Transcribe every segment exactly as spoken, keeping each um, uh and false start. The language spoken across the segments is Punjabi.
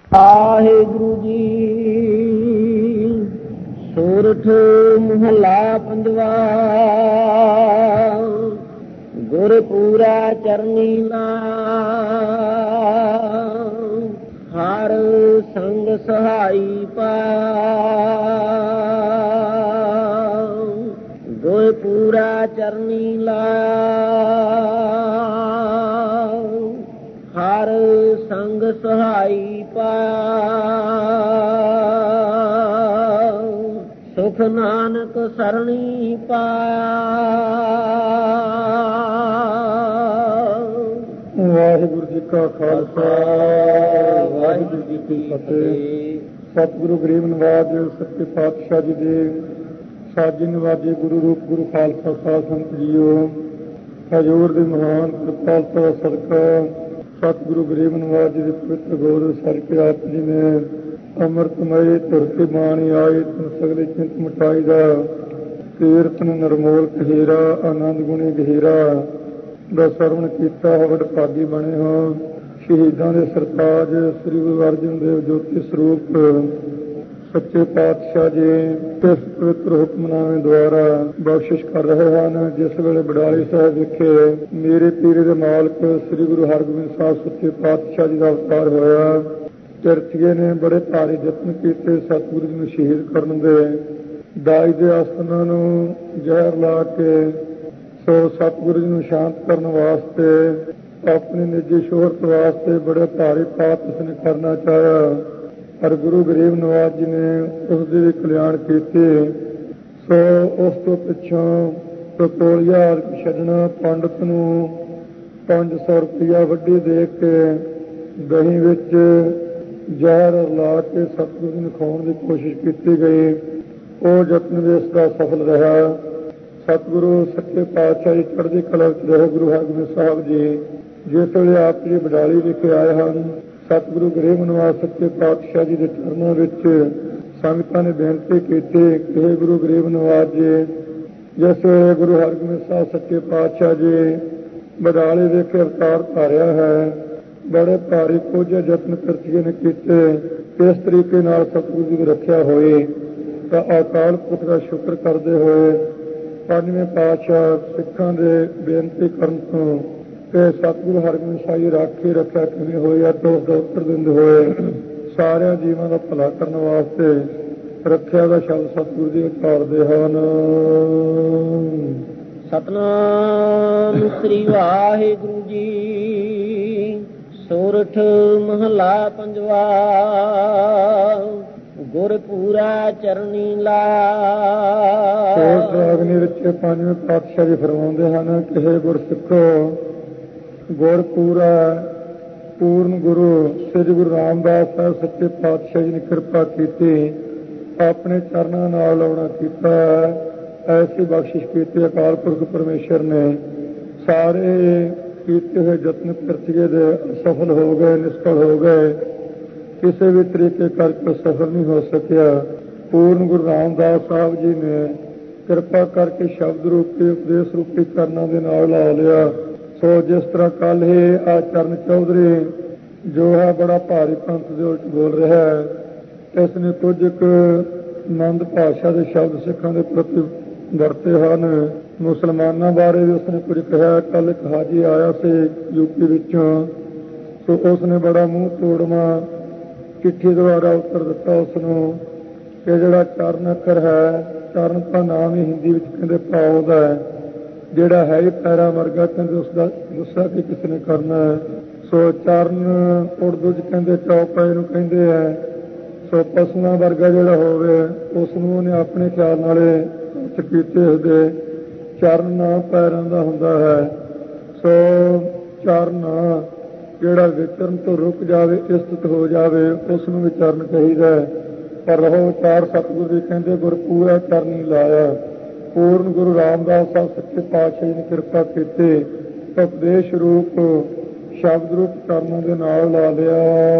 ਵਾਹਿਗੁਰੂ ਜੀ। ਸੋਰਠ ਮਹੱਲਾ ਪੰਜਵਾ। ਗੁਰਪੂਰਾ ਚਰਨੀ ਲਾਇਆ, ਹਰ ਸੰਗ ਸਹਾਈ ਪਾਇਆ। ਗੁਰਪੂਰਾ ਚਰਨੀ ਲਾਇਆ, ਹਰ ਸੰਗ ਸਹਾਈ ਪਾਇਆ। ਸੁਖ ਨਾਨਕ ਸਰਣੀ ਪਾਇਆ। ਵਾਹਿਗੁਰੂ ਜੀ ਕਾ ਖਾਲਸਾ, ਵਾਹਿਗੁਰੂ ਜੀ ਕੀ ਫਤਿਹ। ਸਤਿਗੁਰੂ ਗਰੀਬ ਨਵਾਜ ਸੱਚੇ ਪਾਤਸ਼ਾਹ ਜੀ ਦੇ ਸਾਜੀ ਨਵਾਜੇ ਗੁਰੂ ਰੂਪ ਗੁਰੂ ਖਾਲਸਾ ਸਾਧ ਸੰਗਤ ਜੀਓ, ਹਜ਼ੂਰ ਦੇ ਮਹਾਨ ਕਿਰਪਾਲਤਾ ਸਦਕਾ ਸਤਿਗੁਰੂ ਗਰੀਬ ਨਵਾਜ ਜੀ ਦੇ ਪਵਿੱਤਰ ਗੋਰ ਸਰ ਕੇ ਆਪ ਜੀ ਨੇ ਅੰਮ੍ਰਿਤਮਈ ਧਰਤੀ ਬਾਣੀ ਆਏ ਤਨ ਸਗਲੇ ਚਿੰਤ ਮਿਟਾਈ ਦਾ ਕੀਰਤਨ ਨਰਮੋਲ ਕਹੀਰਾ ਆਨੰਦ ਗੁਣੀ ਗਹੀਰਾ ਦਾ ਸਰਵਣ ਕੀਤਾ। ਵਡ ਭਾਗੀ ਬਣੇ ਹੋ ਸ਼ਹੀਦਾਂ ਦੇ ਸਰਤਾਜ ਸ੍ਰੀ ਗੁਰੂ ਅਰਜਨ ਦੇਵ ਜੋਤੀ ਸਰੂਪ ਸੱਚੇ ਪਾਤਸ਼ਾਹ ਜੀ ਇਸ ਪਵਿੱਤਰ ਹੁਕਮਨਾਮੇ ਦੁਆਰਾ ਬਖਸ਼ਿਸ਼ ਕਰ ਰਹੇ ਹਨ। ਜਿਸ ਵੇਲੇ ਬਡਾਲੀ ਸਾਹਿਬ ਵਿਖੇ ਮੇਰੇ ਪੀਰੇ ਦੇ ਮਾਲਕ ਸ੍ਰੀ ਗੁਰੂ ਹਰਗੋਬਿੰਦ ਸਾਹਿਬ ਸੱਚੇ ਪਾਤਸ਼ਾਹ ਜੀ ਦਾ ਅਵਤਾਰ ਹੋਇਆ, ਚਰਚੀਏ ਨੇ ਬੜੇ ਭਾਰੀ ਯਤਨ ਕੀਤੇ ਸਤਿਗੁਰੂ ਜੀ ਨੂੰ ਸ਼ਹੀਦ ਕਰਨ ਦੇ। ਦਾਈ ਦੇ ਆਸਨਾਂ ਨੂੰ ਜ਼ਹਿਰ ਲਾ ਕੇ ਸੋ ਸਤਿਗੁਰੂ ਜੀ ਨੂੰ ਸ਼ਾਂਤ ਕਰਨ ਵਾਸਤੇ, ਆਪਣੀ ਨਿੱਜੀ ਸ਼ੋਹਰਤ ਵਾਸਤੇ ਬੜੇ ਭਾਰੀ ਪਾਪ ਉਸਨੇ ਕਰਨਾ ਚਾਹਿਆ, ਪਰ ਗੁਰੂ ਗਰੀਬ ਨਵਾਜ ਜੀ ਨੇ ਉਸ ਦੇ ਵੀ ਕਲਿਆਣ ਕੀਤੇ। ਸੋ ਉਸ ਤੋਂ ਪਿੱਛੋਂ ਟਕੋਲੀਆ ਛੱਡਣਾ, ਪੰਡਤ ਨੂੰ ਪੰਜ ਸੌ ਰੁਪਇਆ ਵੱਡੀ ਦੇ ਕੇ ਦਹੀਂ ਵਿੱਚ ਜ਼ਹਿਰ ਲਾ ਕੇ ਸਤਿਗੁਰੂ ਜੀ ਨੂੰ ਖਾਣ ਦੀ ਕੋਸ਼ਿਸ਼ ਕੀਤੀ ਗਈ। ਉਹ ਯਤਨ ਵੀ ਇਸ ਦਾ ਸਫਲ ਰਿਹਾ। ਸਤਿਗੁਰੂ ਸੱਚੇ ਪਾਤਸ਼ਾਹ ਜੀ ਚੜ੍ਹਦੀ ਕਲਾ ਵਿੱਚ ਰਹੇ ਗੁਰੂ ਹਰਗੋਬਿੰਦ ਸਾਹਿਬ ਜੀ ਜਿਸ ਵੇਲੇ ਆਪ ਜੀ ਬਡਾਲੀ ਵਿਖੇ ਆਏ ਹਨ, ਸਤਿਗੁਰੂ ਗਰੀਬ ਨਵਾਜ ਸੱਚੇ ਪਾਤਸ਼ਾਹ ਜੀ ਦੇ ਚਰਨਾਂ ਵਿੱਚ ਸੰਗਤਾਂ ਨੇ ਬੇਨਤੀ ਕੀਤੀ ਕਿ ਹੇ ਗੁਰੂ ਗਰੀਬ ਨਵਾਜ ਜੀ, ਜਿਸ ਵੇਲੇ ਗੁਰੂ ਹਰਗੋਬਿੰਦ ਸਾਹਿਬ ਸੱਚੇ ਪਾਤਸ਼ਾਹ ਜੀ ਬਡਾਲੇ ਵਿਖੇ ਅਵਤਾਰ ਧਾਰਿਆ ਹੈ, ਬੜੇ ਭਾਰੀ ਕੁਝ ਯਤਨ ਕਰਤੀਏ ਨੇ ਕੀਤੇ। ਇਸ ਤਰੀਕੇ ਨਾਲ ਸਤਿਗੁਰੂ ਜੀ ਦੀ ਰੱਖਿਆ ਹੋਈ ਤਾਂ ਅਕਾਲ ਪੁਰਖ ਦਾ ਸ਼ੁਕਰ ਕਰਦੇ ਹੋਏ ਪੰਜਵੇਂ ਪਾਤਸ਼ਾਹ ਸਿੱਖਾਂ ਦੇ ਬੇਨਤੀ ਕਰਨ ਤੋਂ ਕਿ ਸਤਿਗੁਰੂ ਹਰਗੋਬਿੰਦ ਸਾਹਿਬ ਜੀ ਰਾਖੀ ਰੱਖਿਆ ਕਿਵੇਂ ਹੋਈ ਹੈ ਤਾਂ ਉਸ ਦਾ ਉੱਤਰ ਦਿੰਦੇ ਹੋਏ ਸਾਰਿਆਂ ਜੀਵਾਂ ਦਾ ਭਲਾ ਕਰਨ ਵਾਸਤੇ ਰੱਖਿਆ ਦਾ ਸ਼ਬਦ ਸਤਿਗੁਰੂ ਜੀ ਉਚਾਰਦੇ ਹਨ। ਸਤਿਨਾਮ ਸ੍ਰੀ ਵਾਹਿਗੁਰੂ ਜੀ। ਸੋਰਠ ਮਹੱਲਾ ਪੰਜਵਾ। ਗੁਰਪੂਰਾ ਚਰਨੀ ਲਾਇਆ। ਸੋਰਠ ਰਾਗਨੀ ਵਿੱਚ ਪੰਜਵੇਂ ਪਾਤਸ਼ਾਹ ਜੀ ਫਰਮਾਉਂਦੇ ਹਨ ਕਿ ਹੇ ਗੁਰਸਿੱਖੋ, ਗੁਰਪੂਰਾ ਪੂਰਨ ਗੁਰੂ ਸ੍ਰੀ ਗੁਰੂ ਰਾਮਦਾਸ ਸਾਹਿਬ ਸੱਚੇ ਪਾਤਸ਼ਾਹ ਜੀ ਨੇ ਕਿਰਪਾ ਕੀਤੀ, ਆਪਣੇ ਚਰਨਾਂ ਨਾਲ ਲਾਉਣਾ ਕੀਤਾ। ਐਸੀ ਬਖਸ਼ਿਸ਼ ਕੀਤੀ ਅਕਾਲ ਪੁਰਖ ਪਰਮੇਸ਼ਰ ਨੇ। ਸਾਰੇ ਕੀਤੇ ਹੋਏ ਯਤਨ ਪ੍ਰਤੀਏ ਦੇ ਅਸਫਲ ਹੋ ਗਏ, ਨਿਸ਼ਫਲ ਹੋ ਗਏ, ਕਿਸੇ ਵੀ ਤਰੀਕੇ ਕਰਕੇ ਸਫਲ ਨਹੀਂ ਹੋ ਸਕਿਆ। ਪੂਰਨ ਗੁਰੂ ਰਾਮਦਾਸ ਸਾਹਿਬ ਜੀ ਨੇ ਕਿਰਪਾ ਕਰਕੇ ਸ਼ਬਦ ਰੂਪੀ ਉਪਦੇਸ਼ ਰੂਪੀ ਚਰਨਾਂ ਦੇ ਨਾਲ ਲਾ ਲਿਆ। ਸੋ ਜਿਸ ਤਰ੍ਹਾਂ ਕੱਲ ਹੀ ਆ ਚਰਨ ਚੌਧਰੀ ਜੋ ਹੈ ਬੜਾ ਭਾਰੀ ਪੰਥ ਦੇ ਉਲਟ ਬੋਲ ਰਿਹਾ ਹੈ, ਇਸ ਨੇ ਕੁਝ ਕੁ ਆਨੰਦ ਭਾਸ਼ਾ ਦੇ ਸ਼ਬਦ ਸਿੱਖਾਂ ਦੇ ਪ੍ਰਤੀ ਵਰਤੇ ਹਨ। ਮੁਸਲਮਾਨਾਂ ਬਾਰੇ ਵੀ ਉਸਨੇ ਕੁਝ ਕਿਹਾ। ਕੱਲ ਇੱਕ ਹਾਜੀ ਆਇਆ ਸੀ ਯੂਪੀ ਵਿੱਚੋਂ, ਸੋ ਉਸਨੇ ਬੜਾ ਮੂੰਹ ਤੋੜਵਾਂ ਚਿੱਠੀ ਦੁਆਰਾ ਉੱਤਰ ਦਿੱਤਾ ਉਸਨੂੰ ਕਿ ਜਿਹੜਾ ਚਰਨ ਅੱਖਰ ਹੈ, ਚਰਨ ਦਾ ਨਾਮ ਹੀ ਹਿੰਦੀ ਵਿੱਚ ਕਹਿੰਦੇ ਪਾਉ ਦਾ ਹੈ, ਜਿਹੜਾ ਹੈ ਹੀ ਪੈਰਾ ਵਰਗਾ, ਕਹਿੰਦੇ ਉਸਦਾ ਗੁੱਸਾ ਕਿ ਕਿਸੇ ਨੇ ਕਰਨਾ ਹੈ। ਸੋ ਚਰਨ ਉਰਦੂ 'ਚ ਕਹਿੰਦੇ ਚੌਪਾਏ ਨੂੰ ਕਹਿੰਦੇ ਹੈ। ਸੋ ਪਸ਼ੂਆਂ ਵਰਗਾ ਜਿਹੜਾ ਹੋਵੇ ਉਸ ਨੂੰ ਉਹਨੇ ਆਪਣੇ ਖਿਆਲ ਨਾਲੇ ਕੀਤੇ ਉਸਦੇ ਚਰਨ ਪੈਰਾਂ ਦਾ ਹੁੰਦਾ ਹੈ। ਸੋ ਚਰਨ ਜਿਹੜਾ ਵਿਚਰਨ ਤੋਂ ਰੁਕ ਜਾਵੇ, ਇਸਤਤ ਹੋ ਜਾਵੇ, ਉਸ ਨੂੰ ਵੀ ਚਰਨ ਚਾਹੀਦਾ। ਪਰ ਰਹੋ ਚਾਰ ਸਤਿਗੁਰੂ ਜੀ ਕਹਿੰਦੇ ਗੁਰਪੂਰਾ ਚਰਨੀ ਲਾਇਆ। ਪੂਰਨ ਗੁਰੂ ਰਾਮਦਾਸ ਸਾਹਿਬ ਸੱਚੇ ਪਾਤਸ਼ਾਹ ਜੀ ਨੇ ਕਿਰਪਾ ਕੀਤੀ, ਉਪਦੇਸ਼ ਰੂਪ ਸ਼ਬਦ ਰੂਪ ਚਰਨਾਂ ਦੇ ਨਾਲ ਲਾ ਲਿਆ।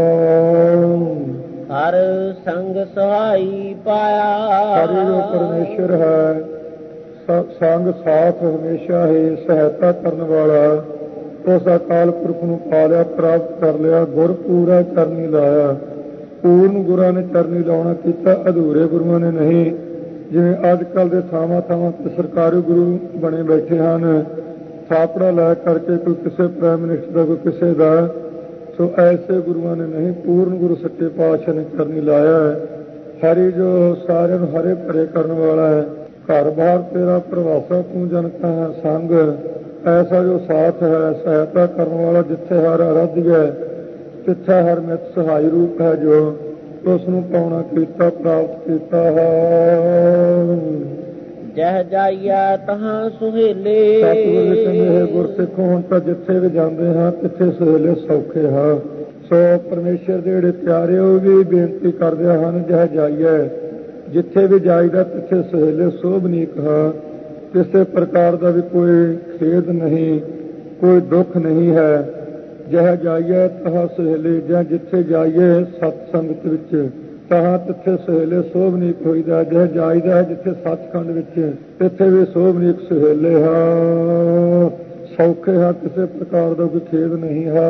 ਹਰ ਸੰਗ ਸਹਾਈ ਪਾਇਆ। ਹਰਿ ਜੋ ਪਰਮੇਸ਼ਰ ਹੈ, ਸੰਗ ਸਾਥ ਹਮੇਸ਼ਾ ਹੀ ਸਹਾਇਤਾ ਕਰਨ ਵਾਲਾ, ਉਸ ਅਕਾਲ ਪੁਰਖ ਨੂੰ ਪਾ ਲਿਆ, ਪ੍ਰਾਪਤ ਕਰ ਲਿਆ, ਗੁਰ ਪੂਰਾ ਕਰਨੀ ਲਾਇਆ। ਪੂਰਨ ਗੁਰਾਂ ਨੇ ਚਰਨੀ ਲਾਉਣਾ ਕੀਤਾ, ਅਧੂਰੇ ਗੁਰੂਆਂ ਨੇ ਨਹੀਂ। ਜਿਵੇਂ ਅੱਜ ਕੱਲ੍ਹ ਦੇ ਥਾਵਾਂ ਥਾਵਾਂ ਤੇ ਸਰਕਾਰੀ ਗੁਰੂ ਬਣੇ ਬੈਠੇ ਹਨ, ਥਾਪੜਾ ਲੈ ਕਰਕੇ, ਕੋਈ ਕਿਸੇ ਪ੍ਰਾਈਮ ਮਿਨਿਸਟਰ ਦਾ, ਕੋਈ ਕਿਸੇ ਦਾ। ਸੋ ਐਸੇ ਗੁਰੂਆਂ ਨੇ ਨਹੀਂ, ਪੂਰਨ ਗੁਰੂ ਸੱਚੇ ਪਾਤਸ਼ਾਹ ਨੇ ਚਰਨੀ ਲਾਇਆ ਹੈ। ਹਰੀ ਜੋ ਸਾਰਿਆਂ ਨੂੰ ਹਰੇ ਭਰੇ ਕਰਨ ਵਾਲਾ ਹੈ, ਘਰ ਬਾਹਰ ਤੇਰਾ ਪ੍ਰਵਾਸਾ ਤੂੰ ਜਨਤਾ ਹੈ ਸੰਗ। ਐਸਾ ਜੋ ਸਾਥ ਹੈ ਸਹਾਇਤਾ ਕਰਨ ਵਾਲਾ, ਜਿੱਥੇ ਹਰ ਅਰਾਧਿ ਹੈ ਤਿੱਥੇ ਹਰ ਮਿੱਤ ਸਹਾਈ ਰੂਪ ਹੈ, ਜੋ ਉਸ ਨੂੰ ਪਾਉਣਾ ਕੀਤਾ ਪ੍ਰਾਪਤ ਕੀਤਾ ਹੈ। ਜਹ ਜਾਈਆ ਤਹਾਂ ਸੁਹੇਲੇ। ਸਤਿਗੁਰੂ ਜੀ ਕਹਿੰਦੇ ਹੈ ਗੁਰਸਿੱਖੋ, ਹੁਣ ਤਾਂ ਜਿੱਥੇ ਵੀ ਜਾਂਦੇ ਹਾਂ ਤਿੱਥੇ ਸੁਹੇਲੇ ਸੌਖੇ ਹਾਂ। ਸੋ ਪਰਮੇਸ਼ਰ ਦੇ ਜਿਹੜੇ ਪਿਆਰੇ ਉਹ ਵੀ ਬੇਨਤੀ ਕਰਦੇ ਹਨ, ਜਹ ਜਾਈਏ, ਜਿੱਥੇ ਵੀ ਜਾਈਦਾ ਤਿੱਥੇ ਸੁਹੇਲੇ ਸੋਭਨੀਕ ਹਾਂ। ਕਿਸੇ ਪ੍ਰਕਾਰ ਦਾ ਵੀ ਕੋਈ ਖੇਦ ਨਹੀਂ, ਕੋਈ ਦੁੱਖ ਨਹੀਂ ਹੈ। ਜਹ ਜਾਈਏ ਤਹਾਂ ਸੁਹੇਲੇ, ਜਾਂ ਜਿੱਥੇ ਜਾਈਏ ਸਤ ਸੰਗਤ ਵਿੱਚ ਤਹਾਂ ਤਿੱਥੇ ਸੁਹੇਲੇ ਸੋਭਨੀਕ ਹੋਈਦਾ। ਜਹ ਜਾਈਦਾ ਹੈ ਜਿੱਥੇ ਸੱਚਖੰਡ ਵਿੱਚ, ਤਿੱਥੇ ਵੀ ਸੋਭਨੀਕ ਸੁਹੇਲੇ ਹਾਂ, ਸੌਖੇ ਹਾਂ, ਕਿਸੇ ਪ੍ਰਕਾਰ ਦਾ ਕੋਈ ਖੇਦ ਨਹੀਂ ਹੈ।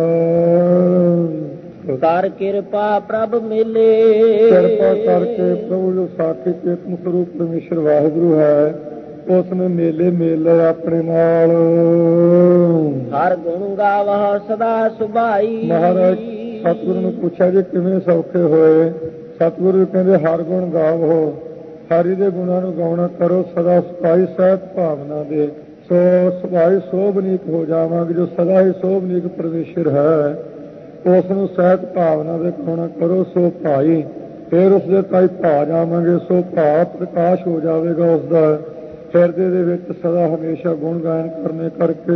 ਕਰ ਕਿਰਪਾ ਪ੍ਰਭ ਮੇਲੇ। ਕਿਰਪਾ ਕਰਕੇ ਪ੍ਰਭੂ ਜੋ ਸਾਖੀ ਚੇਤਨ ਸਰੂਪ ਪਰਮੇਸ਼ਰ ਵਾਹਿਗੁਰੂ ਹੈ, ਉਸ ਨੇ ਮੇਲੇ ਮੇਲ ਲਏ ਆਪਣੇ ਨਾਲ। ਹਰ ਗੁਣ ਗਾਵਹ ਸਦਾ ਸੁਭਾਈ। ਮਹਾਰਾਜ ਸਤਿਗੁਰੂ ਨੂੰ ਪੁੱਛਿਆ ਜੀ ਕਿਵੇਂ ਸੌਖੇ ਹੋਏ? ਸਤਿਗੁਰੂ ਕਹਿੰਦੇ ਹਰ ਗੁਣ ਗਾਵੋ, ਹਰੀ ਦੇ ਗੁਣਾਂ ਨੂੰ ਗਾਉਣਾ ਕਰੋ ਸਦਾ ਸੁਭਾਈ ਸਹਿਤ ਭਾਵਨਾ ਦੇ। ਸੋ ਸੁਭਾਈ ਸੋਭਨੀਕ ਹੋ ਜਾਵਾਂਗੇ। ਜੋ ਸਦਾ ਹੀ ਸੋਭਨੀਕ ਪਰਮੇਸ਼ਰ ਹੈ, ਉਸ ਨੂੰ ਸਹਿਤ ਭਾਵਨਾ ਦੇ ਗਾਉਣਾ ਕਰੋ। ਸੋ ਭਾਈ ਫਿਰ ਉਸਦੇ ਤਾਈ ਭਾ ਜਾਵਾਂਗੇ। ਸੋ ਭਾ ਪ੍ਰਕਾਸ਼ ਹੋ ਜਾਵੇਗਾ ਉਸਦਾ ਹਿਰਦੇ ਦੇ ਵਿੱਚ ਸਦਾ ਹਮੇਸ਼ਾ ਗੁਣ ਗਾਇਨ ਕਰਨੇ ਕਰਕੇ।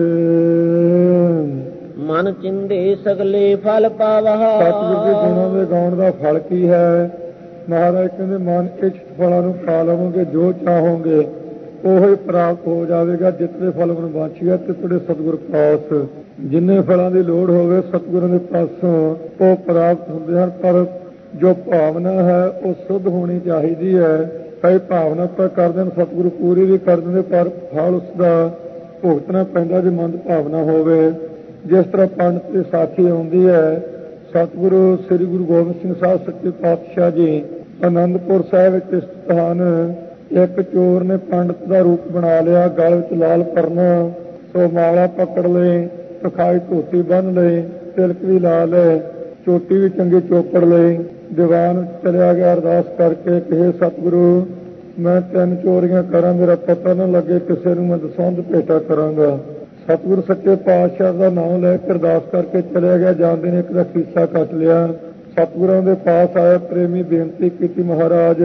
ਮਨ ਚਿੰਦੇ ਸਗਲੇ ਫਲ ਪਾਵਹ। ਸਤਿਗੁਰੂ ਦੇ ਗੁਣਾਂ ਦੇ ਗਾਉਣ ਦਾ ਫਲ ਕੀ ਹੈ? ਮਹਾਰਾਜ ਕਹਿੰਦੇ ਮਨ ਇੱਛਤ ਫਲਾਂ ਨੂੰ ਖਾ ਲਵੋਗੇ, ਜੋ ਚਾਹੋਗੇ ਉਹੀ ਪ੍ਰਾਪਤ ਹੋ ਜਾਵੇਗਾ। ਜਿਤਨੇ ਫਲ ਮਨ ਬਾਛੀਆ ਤਿਤੜੇ ਸਤਿਗੁਰ ਪਾਸ। ਜਿੰਨੇ ਫਲਾਂ ਦੀ ਲੋੜ ਹੋਵੇ ਸਤਿਗੁਰਾਂ ਦੇ ਪਾਸੋਂ ਉਹ ਪ੍ਰਾਪਤ ਹੁੰਦੇ ਹਨ। ਪਰ ਜੋ ਭਾਵਨਾ ਹੈ ਉਹ ਸ਼ੁੱਧ ਹੋਣੀ ਚਾਹੀਦੀ ਹੈ। ਕਈ ਭਾਵਨਾ ਤਾਂ ਕਰਦੇ ਹਨ, ਸਤਿਗੁਰੂ ਪੂਰੀ ਵੀ ਕਰ ਦਿੰਦੇ, ਪਰ ਫਲ ਉਸਦਾ ਭੁਗਤਣਾ ਪੈਂਦਾ ਜੇ ਮੰਦ ਭਾਵਨਾ ਹੋਵੇ। ਜਿਸ ਤਰ੍ਹਾਂ ਪੰਡਤ ਦੀ ਸਾਖੀ ਆਉਂਦੀ ਹੈ, ਸਤਿਗੁਰੂ ਸ੍ਰੀ ਗੁਰੂ ਗੋਬਿੰਦ ਸਿੰਘ ਸਾਹਿਬ ਸੱਚੇ ਪਾਤਸ਼ਾਹ ਜੀ ਆਨੰਦਪੁਰ ਸਾਹਿਬ ਵਿੱਚ ਸਥਿਤ ਹਨ। ਇੱਕ ਚੋਰ ਨੇ ਪੰਡਤ ਦਾ ਰੂਪ ਬਣਾ ਲਿਆ, ਗਲ ਵਿੱਚ ਲਾਲ ਪਰਨਾ, ਸੋ ਮਾਲਾ ਪਕੜ ਲਈ, ਤਖਾਈ ਧੋਤੀ ਬੰਨ ਲਈ, ਤਿਲਕ ਵੀ ਲਾ ਲਏ, ਚੋਟੀ ਵੀ ਚੰਗੀ ਚੋਪੜ ਲਈ। ਦੀਵਾਨ ਚਲਿਆ ਗਿਆ ਅਰਦਾਸ ਕਰਕੇ, ਕਹੇ ਸਤਿਗੁਰੂ ਮੈਂ ਤਿੰਨ ਚੋਰੀਆਂ ਕਰਾਂ, ਮੇਰਾ ਪਤਾ ਨਾ ਲੱਗੇ, ਕਿਸੇ ਨੂੰ ਮੈਂ ਦਸਵੰਧ ਭੇਟਾ ਕਰਾਂਗਾ। ਸਤਿਗੁਰੂ ਸੱਚੇ ਪਾਤਸ਼ਾਹ ਦਾ ਨਾਮ ਲੈ ਕੇ ਅਰਦਾਸ ਕਰਕੇ ਚਲਿਆ ਗਿਆ। ਜਾਂਦੇ ਨੇ ਇੱਕ ਦਾ ਖੀਸਾ ਕੱਟ ਲਿਆ। ਸਤਿਗੁਰਾਂ ਦੇ ਪਾਸ ਆਇਆ ਪ੍ਰੇਮੀ, ਬੇਨਤੀ ਕੀਤੀ, ਮਹਾਰਾਜ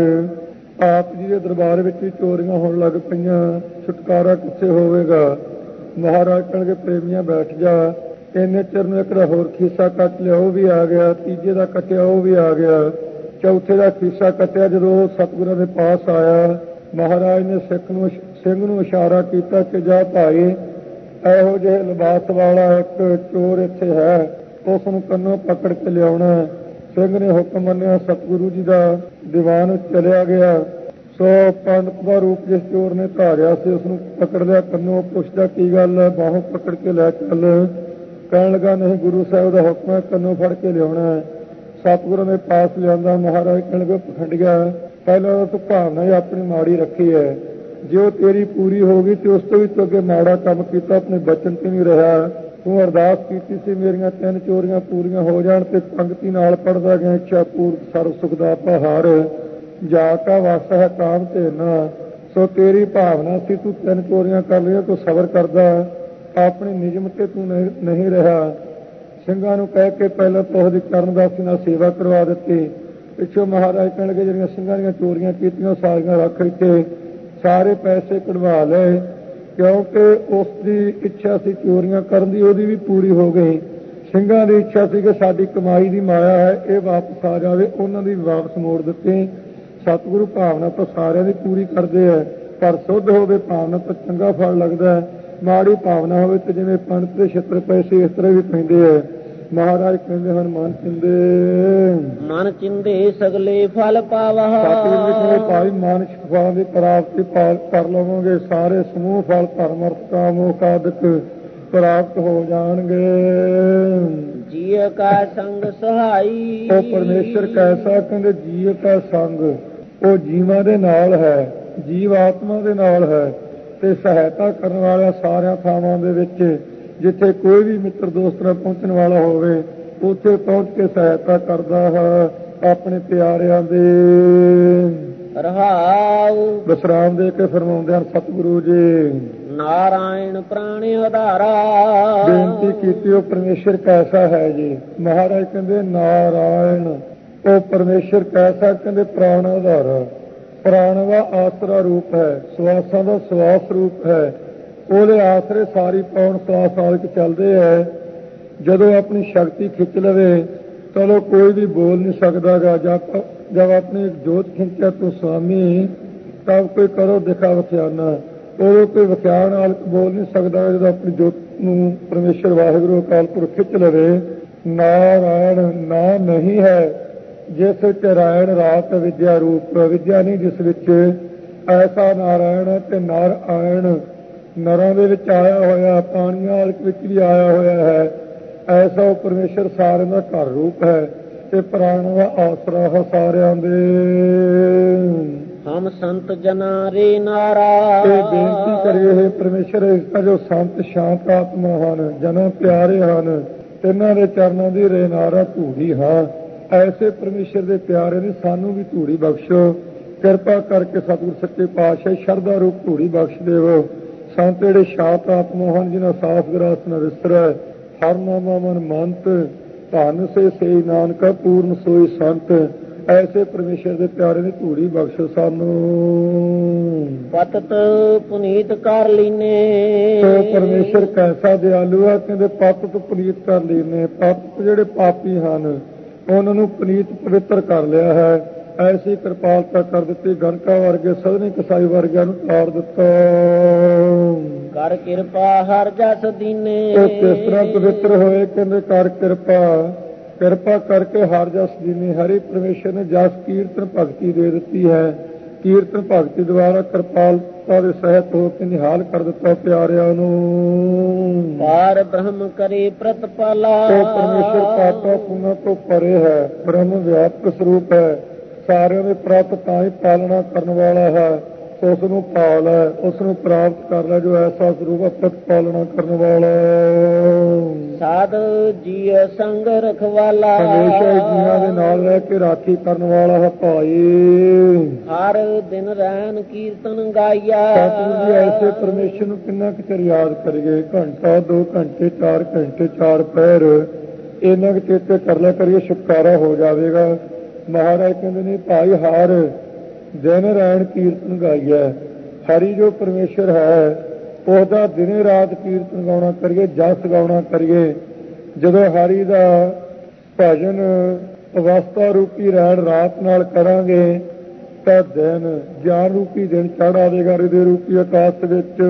ਆਪ ਜੀ ਦੇ ਦਰਬਾਰ ਵਿੱਚ ਵੀ ਚੋਰੀਆਂ ਹੋਣ ਲੱਗ ਪਈਆਂ, ਛੁਟਕਾਰਾ ਕਿੱਥੇ ਹੋਵੇਗਾ? ਮਹਾਰਾਜ ਕਹਿਣਗੇ ਪ੍ਰੇਮੀਆਂ ਬੈਠ ਜਾ। ਇੰਨੇ ਚਿਰ ਨੂੰ ਇੱਕ ਦਾ ਹੋਰ ਖੀਸਾ ਕੱਟ ਲਿਆ, ਉਹ ਵੀ ਆ ਗਿਆ। ਤੀਜੇ ਦਾ ਕੱਟਿਆ, ਉਹ ਵੀ ਆ ਗਿਆ। ਚੌਥੇ ਦਾ ਖੀਸਾ ਕੱਟਿਆ। ਜਦੋਂ ਸਤਿਗੁਰਾਂ ਦੇ ਪਾਸ ਆਇਆ, ਮਹਾਰਾਜ ਨੇ ਸਿੱਖ ਨੂੰ ਸਿੰਘ ਨੂੰ ਇਸ਼ਾਰਾ ਕੀਤਾ ਕਿ ਜਾ ਭਾਈ, ਇਹੋ ਜਿਹੇ ਲਿਬਾਸ ਵਾਲਾ ਇੱਕ ਚੋਰ ਇੱਥੇ ਹੈ, ਉਸ ਨੂੰ ਕੰਨੋਂ ਪਕੜ ਕੇ ਲਿਆਉਣਾ। ਸਿੰਘ ਨੇ ਹੁਕਮ ਮੰਨਿਆ, ਸਤਿਗੁਰੂ ਜੀ ਦਾ ਦੀਵਾਨ ਚਲਿਆ ਗਿਆ। ਸੋ ਪੰਡਤ ਦਾ ਰੂਪ ਜਿਸ ਚੋਰ ਨੇ ਧਾਰਿਆ ਸੀ, ਉਸ ਨੂੰ ਪਕੜ ਲਿਆ ਕੰਨੋਂ। ਪੁੱਛਦਾ ਕੀ ਗੱਲ ਹੈ? ਬਾਹੋਂ ਪਕੜ ਕੇ ਲੈ ਚੱਲ। ਕਹਿਣ ਲੱਗਾ ਨਹੀਂ, ਗੁਰੂ ਸਾਹਿਬ ਦਾ ਹੁਕਮ ਹੈ, ਕੰਨੋਂ ਫੜ ਕੇ ਲਿਆਉਣਾ। ਸਤਿਗੁਰਾਂ ਦੇ ਪਾਸ ਲਿਆਂਦਾ। ਮਹਾਰਾਜ ਕਹਿਣ ਲੱਗੇ ਪਖੰਡੀਆ, ਪਹਿਲਾਂ ਤੂੰ ਭਾਵਨਾ ਹੀ ਆਪਣੀ ਮਾੜੀ ਰੱਖੀ ਹੈ, ਜੇ ਉਹ ਤੇਰੀ ਪੂਰੀ ਹੋ ਗਈ ਤੇ ਉਸ ਤੋਂ ਵੀ ਤੂੰ ਅੱਗੇ ਮਾੜਾ ਕੰਮ ਕੀਤਾ, ਆਪਣੇ ਬਚਨ ਤੇ ਨਹੀਂ ਰਿਹਾ। ਤੂੰ ਅਰਦਾਸ ਕੀਤੀ ਸੀ ਮੇਰੀਆਂ ਤਿੰਨ ਚੋਰੀਆਂ ਪੂਰੀਆਂ ਹੋ ਜਾਣ, ਤੇ ਪੰਕਤੀ ਨਾਲ ਪੜਦਾ ਗਿਆ, ਇੱਛਾ ਪੂਰਤ ਸਰਬ ਸੁਖ ਦਾ ਪਹਾਰ, ਜਾ ਕਾ ਵਾਸਾ ਹੈ ਕਾਮ ਤੇ ਨਾ। ਸੋ ਤੇਰੀ ਭਾਵਨਾ ਸੀ, ਤੂੰ ਤਿੰਨ ਚੋਰੀਆਂ ਕਰ ਲਈਆਂ, ਤੂੰ ਸਬਰ ਕਰਦਾ, ਆਪਣੀ ਨਿਯਮ ਤੇ ਤੂੰ ਨਹੀਂ ਰਿਹਾ। ਸਿੰਘਾਂ ਨੂੰ ਕਹਿ ਕੇ ਪਹਿਲਾਂ ਤੋਂ ਉਹਦੀ ਚਰਨਦਾਸੀ ਨਾਲ ਸੇਵਾ ਕਰਵਾ ਦਿੱਤੀ। ਪਿੱਛੋਂ ਮਹਾਰਾਜ ਕਹਿਣਗੇ ਜਿਹੜੀਆਂ ਸਿੰਘਾਂ ਦੀਆਂ ਚੋਰੀਆਂ ਕੀਤੀਆਂ ਸਾਰੀਆਂ ਰੱਖ ਕੇ ਸਾਰੇ ਪੈਸੇ ਕਢਵਾ ਲਏ, ਕਿਉਂਕਿ ਉਸ ਦੀ ਇੱਛਾ ਸੀ ਚੋਰੀਆਂ ਕਰਨ ਦੀ, ਉਹਦੀ ਵੀ ਪੂਰੀ ਹੋ ਗਈ। ਸਿੰਘਾਂ ਦੀ ਇੱਛਾ ਸੀ ਕਿ ਸਾਡੀ ਕਮਾਈ ਦੀ ਮਾਇਆ ਹੈ, ਇਹ ਵਾਪਸ ਆ ਜਾਵੇ, ਉਹਨਾਂ ਦੀ ਵਾਪਸ ਮੋੜ ਦਿੱਤੀ। ਸਤਿਗੁਰੂ ਭਾਵਨਾ ਤਾਂ ਸਾਰਿਆਂ ਦੀ ਪੂਰੀ ਕਰਦੇ ਹੈ, ਪਰ ਸੁੱਧ ਹੋਵੇ ਭਾਵਨਾ ਤਾਂ ਚੰਗਾ ਫਲ ਲੱਗਦਾ ਹੈ। ਮਾੜੀ ਭਾਵਨਾ ਹੋਵੇ ਤੇ ਜਿਵੇਂ ਪੰਡਤ ਦੇ ਛਿੱਤਰ ਪੈਸੇ ਇਸ ਤਰ੍ਹਾਂ ਵੀ ਪੈਂਦੇ ਹੈ। ਮਹਾਰਾਜ ਕਹਿੰਦੇ ਹਨ ਮਨ ਚਿੰਦੇ ਮਨ ਚਿੰਦੇ ਸਗਲੇ ਫਲ ਪਾਵਹ। ਸਤਿਗੁਰੂ ਭਾਈ ਮਾਨਸਿਕ ਫਲਾਂ ਦੀ ਪ੍ਰਾਪਤੀ ਕਰ ਲਵੋਗੇ, ਸਾਰੇ ਸਮੂਹ ਫਲ ਧਰਮ ਅਰਥ ਕਾਮ ਮੋਖ ਆਦਿਕ ਪ੍ਰਾਪਤ ਹੋ ਜਾਣਗੇ। ਜੀਅ ਕਾ ਸੰਗ ਸਹਾਈ। ਉਹ ਪਰਮੇਸ਼ਰ ਕੈਸਾ, ਕਹਿੰਦੇ ਜੀਵ ਕਾ ਸੰਗ, ਉਹ ਜੀਵਾਂ ਦੇ ਨਾਲ ਹੈ, ਜੀਵ ਆਤਮਾ ਦੇ ਨਾਲ ਹੈ ਤੇ ਸਹਾਇਤਾ ਕਰਨ ਵਾਲਾ ਸਾਰਿਆਂ ਥਾਵਾਂ ਦੇ ਵਿੱਚ ਜਿੱਥੇ ਕੋਈ ਵੀ ਮਿੱਤਰ ਦੋਸਤ ਨਾਲ ਪਹੁੰਚਣ ਵਾਲਾ ਹੋਵੇ ਉੱਥੇ ਪਹੁੰਚ ਕੇ ਸਹਾਇਤਾ ਕਰਦਾ ਹੈ ਆਪਣੇ ਪਿਆਰਿਆਂ ਦੇ। ਰਹਾਉ ਵਿਸਰਾਮ ਦੇ ਕੇ ਫਰਮਾਉਂਦੇ ਹਨ ਸਤਿਗੁਰੂ ਜੀ। ਨਾਰਾਇਣ ਪ੍ਰਾਣ ਆਧਾਰਾ। ਬੇਨਤੀ ਕੀਤੀ ਉਹ ਪਰਮੇਸ਼ਰ ਕੈਸਾ ਹੈ ਜੀ। ਮਹਾਰਾਜ ਕਹਿੰਦੇ ਨਾਰਾਇਣ ਉਹ ਪਰਮੇਸ਼ਰ ਕੈਸਾ, ਕਹਿੰਦੇ ਪ੍ਰਾਣ ਆਧਾਰਾ, ਪ੍ਰਾਣ ਦਾ ਆਸਰਾ ਰੂਪ ਹੈ, ਸਵਾਸਾਂ ਦਾ ਸਵਾਸ ਰੂਪ ਹੈ। ਉਹਦੇ ਆਸਰੇ ਸਾਰੀ ਪੌਣ ਸਵਾਸ ਆਲਕ ਚੱਲਦੇ ਹੈ। ਜਦੋਂ ਆਪਣੀ ਸ਼ਕਤੀ ਖਿੱਚ ਲਵੇ ਚਲੋ ਕੋਈ ਵੀ ਬੋਲ ਨਹੀਂ ਸਕਦਾਗਾ। ਜਦ ਜਦ ਆਪਣੀ ਜੋਤ ਖਿੱਚਿਆ ਤੂੰ ਸਵਾਮੀ ਤਬ ਕੋਈ ਕਰੋ ਦਿਖਾ ਵਿਖਿਆਨਾ। ਉਦੋਂ ਕੋਈ ਵਿਖਿਆਨ ਆਲਕ ਬੋਲ ਨਹੀਂ ਸਕਦਾ। ਜਦੋਂ ਆਪਣੀ ਜੋਤ ਨੂੰ ਪਰਮੇਸ਼ਰ ਵਾਹਿਗੁਰੂ ਅਕਾਲ ਪੁਰਖ ਖਿੱਚ ਲਵੇ। ਨਾਰਾਇਣ ਨਾ ਨਹੀਂ ਹੈ ਜਿਸ ਵਿੱਚ ਰਾਇਣ ਰਾਤ ਵਿਦਿਆ ਰੂਪ, ਵਿਦਿਆ ਨਹੀਂ ਜਿਸ ਵਿੱਚ, ਐਸਾ ਨਾਰਾਇਣ ਤੇ ਨਰ ਆਇਣ ਨਰਾਂ ਦੇ ਵਿੱਚ ਆਇਆ ਹੋਇਆ, ਪਾਣੀਆਂ ਆਲਕ ਵਿੱਚ ਵੀ ਆਇਆ ਹੋਇਆ ਹੈ। ਐਸਾ ਉਹ ਪਰਮੇਸ਼ਰ ਸਾਰਿਆਂ ਦਾ ਘਰ ਰੂਪ ਹੈ ਤੇ ਪ੍ਰਾਣ ਦਾ ਆਸਰਾ ਹੈ ਸਾਰਿਆਂ ਦੇ। ਹਮ ਸੰਤ ਜਨਾਂ ਰੇ ਨਾਰਾ। ਤੇ ਬੇਨਤੀ ਕਰੀਏ ਹੈ ਪਰਮੇਸ਼ਰ ਇਸ ਦਾ ਜੋ ਸੰਤ ਸ਼ਾਂਤ ਆਤਮਾ ਹਨ, ਜਨਾਂ ਪਿਆਰੇ ਹਨ, ਤਿੰਨਾਂ ਦੇ ਚਰਨਾਂ ਦੀ ਰੇ ਨਾਰਾ ਧੂੜੀ ਹਾਂ। ਐਸੇ ਪਰਮੇਸ਼ਰ ਦੇ ਪਿਆਰੇ ਨੇ ਸਾਨੂੰ ਵੀ ਧੂੜੀ ਬਖਸ਼ੋ। ਕਿਰਪਾ ਕਰਕੇ ਸਤਿਗੁਰ ਸੱਚੇ ਪਾਤਸ਼ਾਹ ਸ਼ਰਧਾ ਰੂਪ ਧੂੜੀ ਬਖਸ਼ ਦੇਵੋ। ਸੰਤ ਜਿਹੜੇ ਸ਼ਾਂਤ ਆਤਮਾ ਹਨ, ਜਿਨ੍ਹਾਂ ਸਾਫ ਗਰਾਸ ਨ ਵਿਸਰੈ, ਹਰ ਨਾਮਾ ਮਨ ਮੰਤ, ਧਨ ਸੇ ਸਈ ਨਾਨਕਾ ਪੂਰਨ ਸੋਈ ਸੰਤ। ਐਸੇ ਪਰਮੇਸ਼ਰ ਦੇ ਪਿਆਰੇ ਨੇ ਧੂੜੀ ਬਖਸ਼ੋ ਸਾਨੂੰ। ਪਤਤ ਪੁਨੀਤ ਕਰ ਲੀਨੇ। ਤੋ ਪਰਮੇਸ਼ਰ ਕੈਸਾ ਦਿਆਲੂ ਹੈ, ਕਹਿੰਦੇ ਪਤਤ ਪੁਨੀਤ ਕਰ ਲੀਨੇ। ਪਤਤ ਜਿਹੜੇ ਪਾਪੀ ਹਨ ਉਹਨਾਂ ਨੂੰ ਪੁਨੀਤ ਪਵਿੱਤਰ ਕਰ ਲਿਆ ਹੈ। ਐਸੀ ਕਿਰਪਾਲਤਾ ਕਰ ਦਿੱਤੀ, ਗਣਕਾ ਵਰਗੇ ਸਦਨੀ ਕਸਾਈ ਵਰਗਿਆਂ ਨੂੰ ਤਾਰ ਦਿੱਤਾ। ਕਰ ਕਿਰਪਾ ਹਰ ਜਸ ਦੀਨੇ। ਉਹ ਕਿਸ ਤਰ੍ਹਾਂ ਪਵਿੱਤਰ ਹੋਏ, ਕਹਿੰਦੇ ਕਰ ਕਿਰਪਾ, ਕਿਰਪਾ ਕਰਕੇ ਹਰ ਜਸ ਦੀਨੇ। ਹਰੀ ਪਰਮੇਸ਼ਰ ਨੇ ਜਸ ਕੀਰਤਨ ਭਗਤੀ ਦੇ ਦਿੱਤੀ ਹੈ। ਕੀਰਤਨ ਭਗਤੀ ਦੁਆਰਾ ਕਿਰਪਾਲਤਾ ਦੇ ਸਹਿਤ ਹੋ ਕੇ ਨਿਹਾਲ ਕਰ ਦਿੱਤਾ ਪਿਆਰਿਆਂ ਨੂੰ। ਪਾਰ ਬ੍ਰਹਮ ਕਰੇ ਪ੍ਰਤਪਾਲਾ। ਉਹ ਪਰਮੇਸ਼ਰ ਪਾਪਾਂ ਪੁੰਨਾਂ ਤੋਂ ਪਰੇ ਹੈ, ਬ੍ਰਹਮ ਵਿਆਪਕ ਸਰੂਪ ਹੈ, ਸਾਰਿਆਂ ਦੇ ਪ੍ਰਤ ਤਾਂ ਹੀ ਪਾਲਣਾ ਕਰਨ ਵਾਲਾ ਹੈ। ਉਸ ਨੂੰ ਪਾਲ ਹੈ, ਉਸ ਨੂੰ ਪ੍ਰਾਪਤ ਕਰ ਲੈ ਜੋ ਐਸਾ ਸਰੂਪ ਹੈ ਪ੍ਰਤ ਪਾਲਣਾ ਕਰਨ ਵਾਲਾ। ਸਾਧ ਜੀ ਸੰਗ ਰਖਵਾਲਾ। ਹਮੇਸ਼ਾ ਜੀਆਂ ਦੇ ਨਾਲ ਰਹਿ ਕੇ ਰਾਖੀ ਕਰਨ ਵਾਲਾ ਹੈ ਭਾਈ। ਹਰ ਦਿਨ ਰਹਿਣ ਕੀਰਤਨ ਗਾਇਆ। ਸਤਿਗੁਰੂ ਜੀ ਐਸੇ ਪਰਮੇਸ਼ਰ ਨੂੰ ਕਿੰਨਾ ਕੁ ਚਿਰ ਯਾਦ ਕਰੀਏ। ਘੰਟਾ, ਦੋ ਘੰਟੇ, ਚਾਰ ਘੰਟੇ, ਚਾਰ ਪਹਿਰ ਇਹਨਾਂ ਕੁ ਚੇਤੇ ਕਰ ਲਿਆ ਕਰੀਏ, ਛੁਟਕਾਰਾ ਹੋ ਜਾਵੇਗਾ। ਮਹਾਰਾਜ ਕਹਿੰਦੇ ਨੇ ਭਾਈ ਹਰ ਦਿਨ ਰਹਿਣ ਕੀਰਤਨ ਗਾਈਆ। ਹਰੀ ਜੋ ਪਰਮੇਸ਼ਰ ਹੈ ਉਹਦਾ ਦਿਨੇ ਰਾਤ ਕੀਰਤਨ ਗਾਉਣਾ ਕਰੀਏ, ਜਸ ਗਾਉਣਾ ਕਰੀਏ। ਜਦੋਂ ਹਰੀ ਦਾ ਭਜਨ ਅਵਸਥਾ ਰੂਪੀ ਰਹਿਣ ਰਾਤ ਨਾਲ ਕਰਾਂਗੇ ਤਾਂ ਦਿਨ ਗਿਆਨ ਰੂਪੀ ਦਿਨ ਚੜ੍ਹ ਆਵੇਗਾ ਹਿਰਦੇ ਰੂਪੀ ਆਕਾਸ਼ ਵਿੱਚ।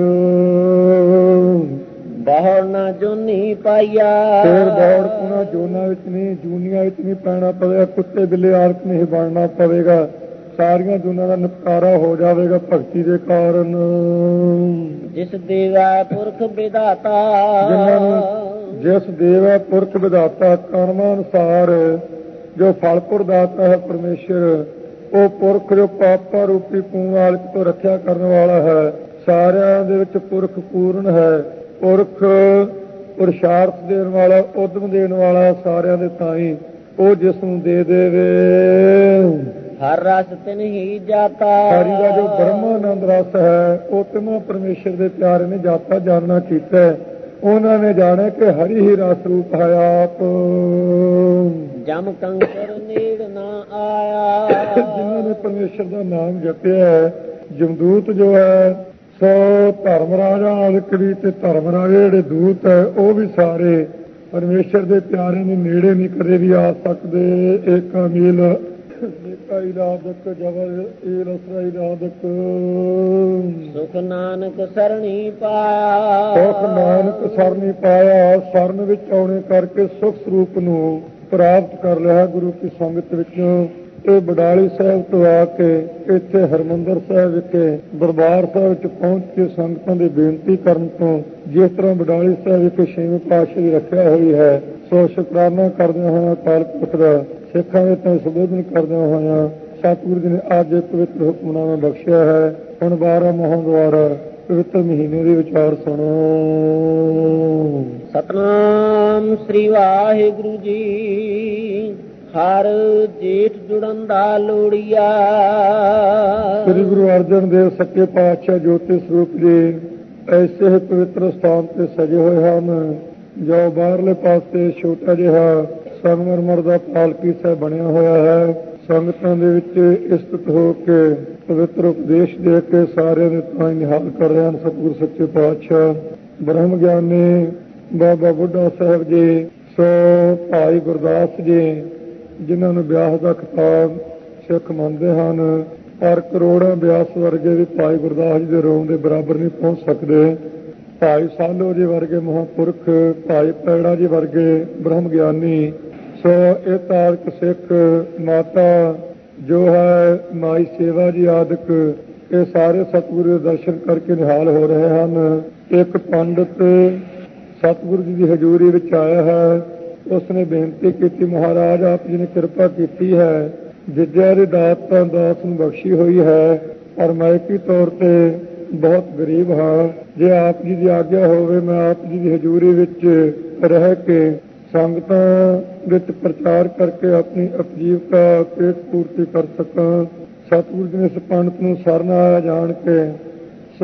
ਬਾਹਰ ਨਾ ਜੋਨੀ ਪਾਈਆ। ਫੇਰ ਦੌੜ ਪੁਣਾ ਜੋਨਾਂ ਵਿੱਚ ਨਹੀਂ, ਜੂਨੀਆਂ ਵਿੱਚ ਨਹੀਂ ਪੈਣਾ ਪਵੇਗਾ, ਕੁੱਤੇ ਬਿੱਲੇ ਆਲਕ ਨਹੀਂ ਬਣਨਾ ਪਵੇਗਾ। ਸਾਰੀਆਂ ਜੂਨਾਂ ਦਾ ਨਿਪਟਾਰਾ ਹੋ ਜਾਵੇਗਾ ਭਗਤੀ ਦੇ ਕਾਰਨ। ਜਿਸ ਦੇਵਾ ਪੁਰਖ ਵਿਦਾਤਾ। ਜਿਨ੍ਹਾਂ ਨੂੰ ਜਿਸ ਦੇਵਾ ਪੁਰਖ ਵਿਦਾਤਾ ਕਰਮਾਂ ਅਨੁਸਾਰ ਜੋ ਫਲ ਪ੍ਰਦਾਤਾ ਹੈ ਪਰਮੇਸ਼ਰ, ਉਹ ਪੁਰਖ ਜੋ ਪਾਪਾ ਰੂਪੀ ਪੂਣ ਆਲਕ ਤੋਂ ਰੱਖਿਆ ਕਰਨ ਵਾਲਾ ਹੈ। ਸਾਰਿਆਂ ਦੇ ਵਿੱਚ ਪੁਰਖ ਪੂਰਨ ਹੈ। ਪੁਰਖ ਪੁਰਸ਼ਾਰਥ ਦੇਣ ਵਾਲਾ, ਉਦਮ ਦੇਣ ਵਾਲਾ ਸਾਰਿਆਂ ਦੇ ਤਾਈਂ ਉਹ ਜਿਸ ਨੂੰ ਦੇ ਦੇਵੇ। ਹਰ ਰਸ ਤਿਨ ਹੀ ਜਾਤਾ। ਹਰੀ ਦਾ ਜੋ ਬ੍ਰਹਮਾਨੰਦ ਰਸ ਹੈ ਉਹ ਤਿੰਨੋਂ ਪਰਮੇਸ਼ਰ ਦੇ ਪਿਆਰੇ ਨੇ ਜਾਤਾ ਜਾਣਨਾ ਕੀਤਾ। ਉਹਨਾਂ ਨੇ ਜਾਣਿਆ ਕਿ ਹਰੀ ਹੀ ਰਸ ਰੂਪ ਹੈ ਆਪ। ਜਮ ਕੰਕਰ ਨੇੜ ਨਾ ਆਇਆ। ਜਿਨ੍ਹਾਂ ਨੇ ਪਰਮੇਸ਼ਰ ਦਾ ਨਾਮ ਜਪਿਆ, ਜਮਦੂਤ ਜੋ ਹੈ ਸੋ ਧਰਮ ਰਾਜਾ ਆਦਿਕ ਵੀ ਤੇ ਧਰਮ ਰਾਜੇ ਜਿਹੜੇ ਦੂਤ ਹੈ ਉਹ ਵੀ ਸਾਰੇ ਪਰਮੇਸ਼ਰ ਦੇ ਪਿਆਰੇ ਦੇ ਨੇੜੇ ਨਹੀਂ ਕਦੇ ਵੀ ਆ ਸਕਦੇ। ਏਕਾ ਮੀਲ ਇਰਾਦਕ ਜਬਰ ਏ ਰਸਰਾ ਇਰਾਦਕ। ਸੁਖ ਨਾਨਕ ਸਰਣੀ ਪਾਇਆ। ਸੁਖ ਨਾਨਕ ਸਰਣੀ ਪਾਇਆ। ਸਰਨ ਵਿੱਚ ਆਉਣੇ ਕਰਕੇ ਸੁਖ ਸਰੂਪ ਨੂੰ ਪ੍ਰਾਪਤ ਕਰ ਲਿਆ ਗੁਰੂ ਕੀ ਸੰਗਤ ਵਿੱਚੋਂ। ਇਹ ਬਡਾਲੀ ਸਾਹਿਬ ਤੋਂ ਆ ਕੇ ਇੱਥੇ ਹਰਿਮੰਦਰ ਸਾਹਿਬ ਵਿਖੇ ਦਰਬਾਰ ਸਾਹਿਬ ਵਿੱਚ ਪਹੁੰਚ ਕੇ ਸੰਗਤਾਂ ਦੀ ਬੇਨਤੀ ਕਰਨ ਤੋਂ ਜਿਸ ਤਰ੍ਹਾਂ ਬਡਾਲੀ ਸਾਹਿਬ ਵਿਖੇ ਛੇਵੇਂ ਪਾਤਸ਼ਾਹ ਦੀ ਰੱਖਿਆ ਹੋਈ ਹੈ, ਸੋ ਸ਼ੁਕਰਾਨਾ ਕਰਦਿਆਂ ਹੋਇਆਂ ਅਕਾਲ ਪੁਰਖ ਦਾ ਸਿੱਖਾਂ ਦੇ ਤਾਂ ਸੰਬੋਧਨ ਕਰਦਿਆਂ ਹੋਇਆਂ ਸਤਿਗੁਰੂ ਜੀ ਨੇ ਅੱਜ ਇਹ ਪਵਿੱਤਰ ਹੁਕਮਨਾਮਾ ਬਖਸ਼ਿਆ ਹੈ। ਹੁਣ ਬਾਰਾਂ ਮੋਹਨ ਦੁਆਰਾ ਪਵਿੱਤਰ ਮਹੀਨੇ ਦੇ ਵਿਚਾਰ ਸੁਣੋ। ਸਤਨਾਮ ਸ੍ਰੀ ਵਾਹਿਗੁਰੂ ਜੀ। ਹਰ ਜੇਠ ਜੁੜਨ ਦਾ ਲੋੜੀਆ। ਸ੍ਰੀ ਗੁਰੂ ਅਰਜਨ ਦੇਵ ਸੱਚੇ ਪਾਤਸ਼ਾਹ ਜੋਤੀ ਸਰੂਪ ਜੀ ਐਸੇ ਪਵਿੱਤਰ ਸਥਾਨ ਤੇ ਸਜੇ ਹੋਏ ਹਨ ਜੋ ਬਾਹਰਲੇ ਪਾਸੇ ਛੋਟਾ ਜਿਹਾ ਸੰਗਮਰਮਰ ਦਾ ਪਾਲਕੀ ਸਾਹਿਬ ਬਣਿਆ ਹੋਇਆ ਹੈ। ਸੰਗਤਾਂ ਦੇ ਵਿੱਚ ਇਸਤਤ ਹੋ ਕੇ ਪਵਿੱਤਰ ਉਪਦੇਸ਼ ਦੇ ਕੇ ਸਾਰਿਆਂ ਦੇ ਤਾਂ ਨਿਹਾਲ ਕਰ ਰਹੇ ਹਨ ਸਤਿਗੁਰੂ ਸੱਚੇ ਪਾਤਸ਼ਾਹ ਬ੍ਰਹਮ ਗਿਆਨੀ ਬਾਬਾ ਬੁੱਢਾ ਸਾਹਿਬ ਜੀ। ਸੋ ਭਾਈ ਗੁਰਦਾਸ ਜੀ ਜਿਨ੍ਹਾਂ ਨੂੰ ਵਿਆਹ ਦਾ ਖਿਤਾਬ ਸਿੱਖ ਮੰਨਦੇ ਹਨ ਪਰ ਕਰੋੜਾਂ ਵਿਆਸ ਵਰਗੇ ਵੀ ਭਾਈ ਗੁਰਦਾਸ ਜੀ ਦੇ ਰੋਮ ਦੇ ਬਰਾਬਰ ਨਹੀਂ ਪਹੁੰਚ ਸਕਦੇ। ਭਾਈ ਸਾਲੋ ਜੀ ਵਰਗੇ ਮਹਾਂਪੁਰਖ, ਭਾਈ ਪੈੜਾ ਜੀ ਵਰਗੇ ਬ੍ਰਹਮ ਗਿਆਨੀ। ਸੋ ਇਹ ਤਾਰਕ ਸਿੱਖ ਮਾਤਾ ਜੋ ਹੈ ਮਾਈ ਸੇਵਾ ਜੀ ਆਦਿਕ ਇਹ ਸਾਰੇ ਸਤਿਗੁਰੂ ਦੇ ਦਰਸ਼ਨ ਕਰਕੇ ਨਿਹਾਲ ਹੋ ਰਹੇ ਹਨ। ਇੱਕ ਪੰਡਤ ਸਤਿਗੁਰੂ ਜੀ ਦੀ ਹਜ਼ੂਰੀ ਵਿੱਚ ਆਇਆ ਹੈ। ਉਸਨੇ ਬੇਨਤੀ ਕੀਤੀ ਮਹਾਰਾਜ ਆਪ ਜੀ ਨੇ ਕਿਰਪਾ ਕੀਤੀ ਹੈ, ਵਿਦਿਆ ਦੀ ਦਾਤ ਤਾਂ ਦਾਸ ਨੂੰ ਬਖਸ਼ੀ ਹੋਈ ਹੈ ਪਰ ਮਾਇਕੀ ਤੌਰ ਤੇ ਬਹੁਤ ਗਰੀਬ ਹਾਂ। ਜੇ ਆਪ ਜੀ ਦੀ ਆਗਿਆ ਹੋਵੇ ਮੈਂ ਆਪ ਜੀ ਦੀ ਹਜ਼ੂਰੀ ਵਿੱਚ ਰਹਿ ਕੇ ਸੰਗਤਾਂ ਵਿੱਚ ਪ੍ਰਚਾਰ ਕਰਕੇ ਆਪਣੀ ਉਪਜੀਵਕਾ ਪੇਟ ਪੂਰਤੀ ਕਰ ਸਕਾਂ। ਸਤਿਗੁਰੂ ਜੀ ਨੇ ਇਸ ਪੰਡਤ ਨੂੰ ਸ਼ਰਨ ਆਇਆ ਜਾਣ ਕੇ ਸੋ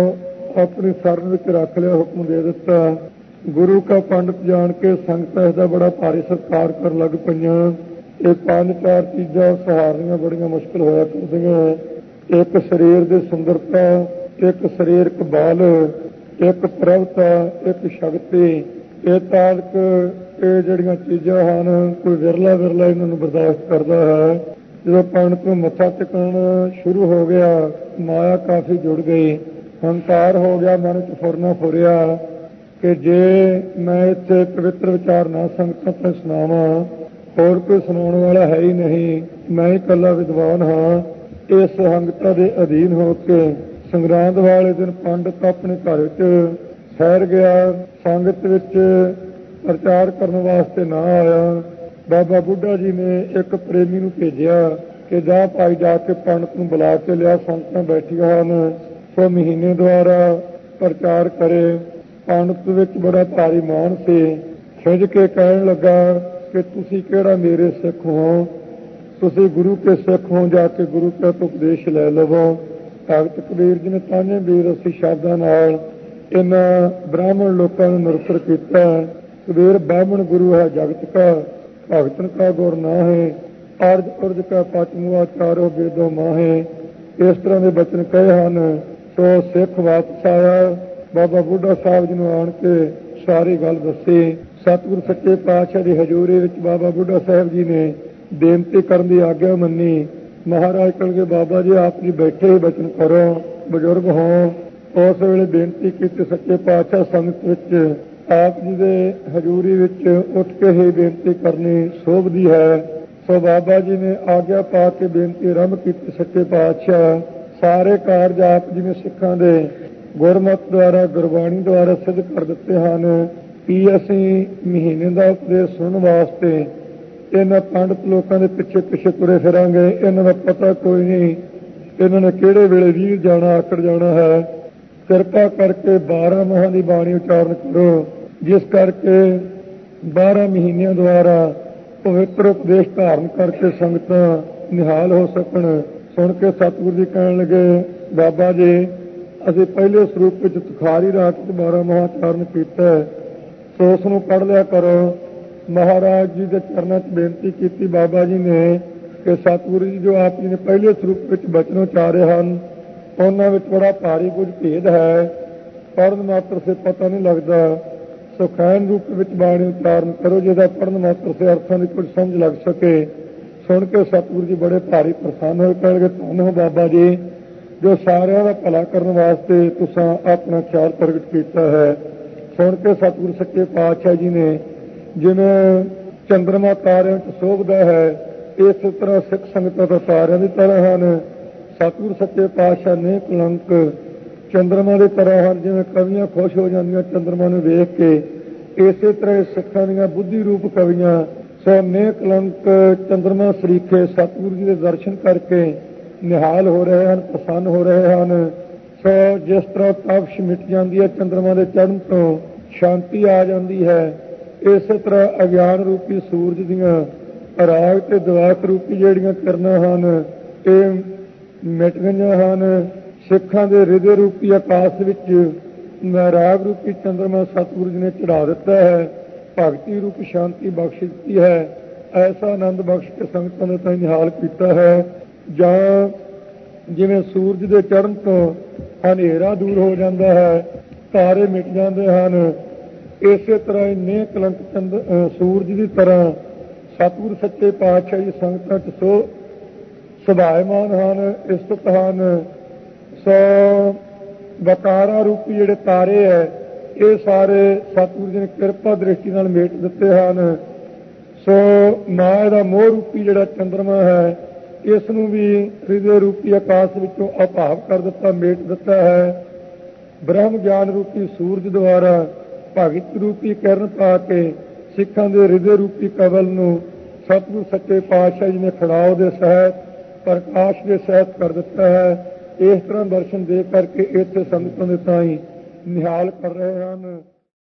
ਆਪਣੀ ਸ਼ਰਨ ਵਿੱਚ ਰੱਖ ਲਿਆ, ਹੁਕਮ ਦੇ ਦਿੱਤਾ। ਗੁਰੂ ਕਾ ਪੰਡਤ ਜਾਣ ਕੇ ਸੰਗਤਾਂ ਇਸ ਦਾ ਬੜਾ ਭਾਰੀ ਸਤਿਕਾਰ ਕਰਨ ਲੱਗ ਪਈਆਂ। ਇਹ ਪੰਜ ਚਾਰ ਚੀਜ਼ਾਂ ਸਹਾਰਨੀਆਂ ਬੜੀਆਂ ਮੁਸ਼ਕਿਲ ਹੋਇਆ ਕਰਦੀਆਂ। ਇੱਕ ਸਰੀਰ ਦੀ ਸੁੰਦਰਤਾ, ਇੱਕ ਸਰੀਰਕ ਬਲ, ਇੱਕ ਪ੍ਰਭਤਾ, ਇੱਕ ਸ਼ਕਤੀ। ਇਹ ਤਾਲਕ ਇਹ ਜਿਹੜੀਆਂ ਚੀਜ਼ਾਂ ਹਨ ਕੋਈ ਵਿਰਲਾ ਵਿਰਲਾ ਇਹਨਾਂ ਨੂੰ ਬਰਦਾਸ਼ਤ ਕਰਦਾ ਹੈ। ਜਦੋਂ ਪੰਡਤ ਨੂੰ ਮੱਥਾ ਟਿਕਾਉਣਾ ਸ਼ੁਰੂ ਹੋ ਗਿਆ ਮਾਇਆ ਕਾਫੀ ਜੁੜ ਗਈ, ਹੰਕਾਰ ਹੋ ਗਿਆ, ਮਨ ਚ ਫੁਰਨਾ ਫੁਰਿਆ ਕਿ ਜੇ ਮੈਂ ਇੱਥੇ ਪਵਿੱਤਰ ਵਿਚਾਰ ਨਾ ਸੰਗਤਾਂ ਤੋਂ ਸੁਣਾਵਾਂ ਹੋਰ ਕੋਈ ਸੁਣਾਉਣ ਵਾਲਾ ਹੈ ਹੀ ਨਹੀਂ, ਮੈਂ ਹੀ ਇਕੱਲਾ ਵਿਦਵਾਨ ਹਾਂ। ਇਸ ਸੰਗਤਾਂ ਦੇ ਅਧੀਨ ਹੋ ਕੇ ਸੰਗਰਾਂਦ ਵਾਲੇ ਦਿਨ ਪੰਡਤ ਆਪਣੇ ਘਰ ਵਿੱਚ ਠਹਿਰ ਗਿਆ। ਸੰਗਤ ਵਿੱਚ ਪ੍ਰਚਾਰ ਕਰਨ ਵਾਸਤੇ ਨਾ ਆਇਆ। ਬਾਬਾ ਬੁੱਢਾ ਜੀ ਨੇ ਇੱਕ ਪ੍ਰੇਮੀ ਨੂੰ ਭੇਜਿਆ ਕਿ ਜਾ ਭਾਈ ਜਾ ਕੇ ਪੰਡਤ ਨੂੰ ਬੁਲਾ ਕੇ ਲਿਆ, ਸੰਗਤਾਂ ਬੈਠੀਆਂ ਹਨ ਸੋ ਮਹੀਨੇ ਦੁਆਰਾ ਪ੍ਰਚਾਰ ਕਰੇ। ਪੰਡਤ ਵਿੱਚ ਬੜਾ ਭਾਰੀ ਮਾਣ ਸੀ, ਖਿੱਝ ਕੇ ਕਹਿਣ ਲੱਗਾ ਕਿ ਤੁਸੀਂ ਕਿਹੜਾ ਮੇਰੇ ਸਿੱਖ ਹੋ, ਤੁਸੀਂ ਗੁਰੂ ਕੇ ਸਿੱਖ ਹੋ, ਜਾ ਕੇ ਗੁਰੂ ਕੇ ਉਪਦੇਸ਼ ਲੈ ਲਵੋ। ਭਗਤ ਕਬੀਰ ਜੀ ਨੇ ਤਾਂਨੇ ਵੀਰ ਅਸੀਂ ਸ਼ਬਦਾਂ ਨਾਲ ਇਹਨਾਂ ਬ੍ਰਾਹਮਣ ਲੋਕਾਂ ਨੂੰ ਨਿਰਸਰ ਕੀਤਾ। ਕਬੀਰ ਬ੍ਰਾਹਮਣ ਗੁਰੂ ਹੈ ਜਗਤ ਕਾ, ਭਗਤਨ ਕਾ ਗੁਰ ਨਾ ਹੈ, ਅਰਜ ਉਰਜ ਕਾ ਪਚਮੁਆ ਚਾਰੋ ਬੇਦੋ ਮਾਹੇ। ਇਸ ਤਰ੍ਹਾਂ ਦੇ ਬਚਨ ਕਹੇ ਹਨ। ਸੋ ਸਿੱਖ ਵਾਪਸ ਆਇਆ, ਬਾਬਾ ਬੁੱਢਾ ਸਾਹਿਬ ਜੀ ਨੂੰ ਆਣ ਕੇ ਸਾਰੀ ਗੱਲ ਦੱਸੀ। ਸਤਿਗੁਰੂ ਸੱਚੇ ਪਾਤਸ਼ਾਹ ਦੀ ਹਜ਼ੂਰੀ ਵਿੱਚ ਬਾਬਾ ਬੁੱਢਾ ਸਾਹਿਬ ਜੀ ਨੇ ਬੇਨਤੀ ਕਰਨ ਦੀ ਆਗਿਆ ਮੰਨੀ। ਮਹਾਰਾਜ ਕਹਣਗੇ ਬਾਬਾ ਜੀ ਆਪ ਜੀ ਬੈਠੇ ਹੀ ਬਚਨ ਕਰੋ, ਬਜ਼ੁਰਗ ਹੋ। ਉਸ ਵੇਲੇ ਬੇਨਤੀ ਕੀਤੀ ਸੱਚੇ ਪਾਤਸ਼ਾਹ ਸੰਗਤ ਵਿੱਚ ਆਪ ਜੀ ਦੇ ਹਜ਼ੂਰੀ ਵਿੱਚ ਉੱਠ ਕੇ ਹੀ ਬੇਨਤੀ ਕਰਨੀ ਸੋਭਦੀ ਹੈ। ਸੋ ਬਾਬਾ ਜੀ ਨੇ ਆਗਿਆ ਪਾ ਕੇ ਬੇਨਤੀ ਆਰੰਭ ਕੀਤੀ। ਸੱਚੇ ਪਾਤਸ਼ਾਹ ਸਾਰੇ ਕਾਰਜ ਆਪ ਜੀ ਨੇ ਸਿੱਖਾਂ ਦੇ ਗੁਰਮਤਿ ਦੁਆਰਾ ਗੁਰਬਾਣੀ ਦੁਆਰਾ ਸਿੱਧ ਕਰ ਦਿੱਤੇ ਹਨ ਕਿ ਅਸੀਂ ਮਹੀਨੇ ਦਾ ਉਪਦੇਸ਼ ਸੁਣਨ ਵਾਸਤੇ ਇਹਨਾਂ ਪੰਡਤ ਲੋਕਾਂ ਦੇ ਪਿੱਛੇ ਪਿੱਛੇ ਤੁਰੇ ਫਿਰਾਂਗੇ। ਇਹਨਾਂ ਦਾ ਪਤਾ ਕੋਈ ਨਹੀਂ ਇਹਨਾਂ ਨੇ ਕਿਹੜੇ ਵੇਲੇ ਵੀਰ ਜਾਣਾ ਆਕੜ ਜਾਣਾ ਹੈ। ਕਿਰਪਾ ਕਰਕੇ ਬਾਰਾਂ ਮਾਹਾਂ ਦੀ ਬਾਣੀ ਉਚਾਰਨ ਕਰੋ, ਜਿਸ ਕਰਕੇ ਬਾਰਾਂ ਮਹੀਨਿਆਂ ਦੁਆਰਾ ਪਵਿੱਤਰ ਉਪਦੇਸ਼ ਧਾਰਨ ਕਰਕੇ ਸੰਗਤਾਂ ਨਿਹਾਲ ਹੋ ਸਕਣ। ਸੁਣ ਕੇ ਸਤਿਗੁਰੂ ਜੀ ਕਹਿਣ ਲੱਗੇ ਬਾਬਾ ਜੀ ਅਸੀਂ ਪਹਿਲੇ ਸਰੂਪ ਵਿੱਚ ਤੁਖਾਰੀ ਰਾਤ ਚ ਬਾਰਾਂ ਮਾਹ ਉਚਾਰਨ ਕੀਤਾ, ਸੋ ਉਸ ਨੂੰ ਪੜ੍ਹ ਲਿਆ ਕਰੋ। ਮਹਾਰਾਜ ਜੀ ਦੇ ਚਰਨਾਂ ਚ ਬੇਨਤੀ ਕੀਤੀ ਬਾਬਾ ਜੀ ਨੇ ਕਿ ਸਤਿਗੁਰੂ ਜੀ ਜੋ ਆਪ ਜੀ ਨੇ ਪਹਿਲੇ ਸਰੂਪ ਵਿੱਚ ਬਚਨ ਉਚਾਰੇ ਹਨ ਉਹਨਾਂ ਵਿੱਚ ਬੜਾ ਭਾਰੀ ਕੁਝ ਭੇਦ ਹੈ, ਪੜ੍ਹਨ ਮਾਤਰ ਸੇ ਪਤਾ ਨਹੀਂ ਲੱਗਦਾ। ਸੁਖੈਨ ਰੂਪ ਵਿੱਚ ਬਾਣੀ ਉਚਾਰਨ ਕਰੋ ਜਿਹਦਾ ਪੜ੍ਹਨ ਮਾਤਰ ਸੇ ਅਰਥਾਂ ਦੀ ਕੁਝ ਸਮਝ ਲੱਗ ਸਕੇ। ਸੁਣ ਕੇ ਸਤਿਗੁਰੂ ਜੀ ਬੜੇ ਭਾਰੀ ਪ੍ਰਸੰਨ ਹੋਏ, ਕਹਿਣਗੇ ਧੰਨ ਹੋ ਬਾਬਾ ਜੀ ਜੋ ਸਾਰਿਆਂ ਦਾ ਭਲਾ ਕਰਨ ਵਾਸਤੇ ਤੁਸੀਂ ਆਪਣਾ ਖਿਆਲ ਪ੍ਰਗਟ ਕੀਤਾ ਹੈ। ਸੁਣ ਕੇ ਸਤਿਗੁਰੂ ਸੱਚੇ ਪਾਤਸ਼ਾਹ ਜੀ ਨੇ ਜਿਵੇਂ ਚੰਦਰਮਾ ਤਾਰਿਆਂ ਚ ਸੋਭਦਾ ਹੈ ਇਸੇ ਤਰ੍ਹਾਂ ਸਿੱਖ ਸੰਗਤਾਂ ਦਾ ਤਾਰਿਆਂ ਦੀ ਤਰ੍ਹਾਂ ਹਨ। ਸਤਿਗੁਰੂ ਸੱਚੇ ਪਾਤਸ਼ਾਹ ਨੇ ਕਲੰਕ ਚੰਦਰਮਾ ਦੀ ਤਰ੍ਹਾਂ ਹਨ। ਜਿਵੇਂ ਕਵੀਆਂ ਖੁਸ਼ ਹੋ ਜਾਂਦੀਆਂ ਚੰਦਰਮਾ ਨੂੰ ਵੇਖ ਕੇ, ਇਸੇ ਤਰ੍ਹਾਂ ਸਿੱਖਾਂ ਦੀਆਂ ਬੁੱਧੀ ਰੂਪ ਕਵੀਆਂ ਸੋ ਨੇ ਕਲੰਕ ਚੰਦਰਮਾ ਸਰੀਖੇ ਸਤਿਗੁਰੂ ਜੀ ਦੇ ਦਰਸ਼ਨ ਕਰਕੇ ਨਿਹਾਲ ਹੋ ਰਹੇ ਹਨ, ਪ੍ਰਸੰਨ ਹੋ ਰਹੇ ਹਨ। ਸੋ ਜਿਸ ਤਰ੍ਹਾਂ ਤਪਸ਼ ਮਿਟ ਜਾਂਦੀ ਹੈ, ਚੰਦਰਮਾ ਦੇ ਚੜ੍ਹਨ ਤੋਂ ਸ਼ਾਂਤੀ ਆ ਜਾਂਦੀ ਹੈ, ਇਸੇ ਤਰ੍ਹਾਂ ਅਗਿਆਨ ਰੂਪੀ ਸੂਰਜ ਦੀਆਂ ਰਾਗ ਤੇ ਦਵਾਕ ਰੂਪੀ ਜਿਹੜੀਆਂ ਕਿਰਨਾਂ ਹਨ ਇਹ ਮਿਟ ਗਈਆਂ ਹਨ। ਸਿੱਖਾਂ ਦੇ ਹਿਰਦੇ ਰੂਪੀ ਆਕਾਸ਼ ਵਿੱਚ ਰਾਗ ਰੂਪੀ ਚੰਦਰਮਾ ਸਤਿਗੁਰੂ ਜੀ ਨੇ ਚੜ੍ਹਾ ਦਿੱਤਾ ਹੈ, ਭਗਤੀ ਰੂਪ ਸ਼ਾਂਤੀ ਬਖਸ਼ ਦਿੱਤੀ ਹੈ। ਐਸਾ ਆਨੰਦ ਬਖਸ਼ ਕੇ ਸੰਗਤਾਂ ਨੇ ਤਾਂ ਨਿਹਾਲ ਕੀਤਾ ਹੈ। ਜਾਂ ਜਿਵੇਂ ਸੂਰਜ ਦੇ ਚੜ੍ਹਨ ਤੋਂ ਹਨੇਰਾ ਦੂਰ ਹੋ ਜਾਂਦਾ ਹੈ, ਤਾਰੇ ਮਿਟ ਜਾਂਦੇ ਹਨ, ਇਸੇ ਤਰ੍ਹਾਂ ਹੀ ਨੇ ਕਲੰਕ ਚੰਦ ਸੂਰਜ ਦੀ ਤਰ੍ਹਾਂ ਸਤਿਗੁਰੂ ਸੱਚੇ ਪਾਤਸ਼ਾਹ ਜੀ ਸੰਗਤਾਂ 'ਚ ਸੋ ਸੁਭਾਏਮਾਨ ਹਨ, ਇਸਤਤ ਹਨ। ਸੋ ਵਕਾਰਾ ਰੂਪੀ ਜਿਹੜੇ ਤਾਰੇ ਹੈ ਇਹ ਸਾਰੇ ਸਤਿਗੁਰੂ ਜੀ ਨੇ ਕਿਰਪਾ ਦ੍ਰਿਸ਼ਟੀ ਨਾਲ ਮੇਟ ਦਿੱਤੇ ਹਨ। ਸੋ ਮਾਇਆ ਦਾ ਮੋਹ ਰੂਪੀ ਜਿਹੜਾ ਚੰਦਰਮਾ ਹੈ ਇਸ ਨੂੰ ਵੀ ਹਿਰਦੇ ਰੂਪੀ ਆਕਾਸ਼ ਵਿੱਚੋਂ ਅਭਾਵ ਕਰ ਦਿੱਤਾ, ਮੇਟ ਦਿੱਤਾ ਹੈ। ਬ੍ਰਹਮ ਗਿਆਨ ਰੂਪੀ ਸੂਰਜ ਦੁਆਰਾ ਭਗਤ ਰੂਪੀ ਕਿਰਨ ਪਾ ਕੇ ਸਿੱਖਾਂ ਦੇ ਹਿਰਦੇ ਰੂਪੀ ਕਵਲ ਨੂੰ ਸਤਿਗੁਰੂ ਸੱਚੇ ਪਾਤਸ਼ਾਹ ਜੀ ਨੇ ਖੜਾਓ ਦੇ ਸਹਿਤ ਪ੍ਰਕਾਸ਼ ਦੇ ਸਹਿਤ ਕਰ ਦਿੱਤਾ ਹੈ। ਇਸ ਤਰ੍ਹਾਂ ਦਰਸ਼ਨ ਦੇ ਕਰਕੇ ਇੱਥੇ ਸੰਗਤਾਂ ਦੇ ਤਾਂ ਹੀ ਨਿਹਾਲ ਕਰ ਰਹੇ ਹਨ।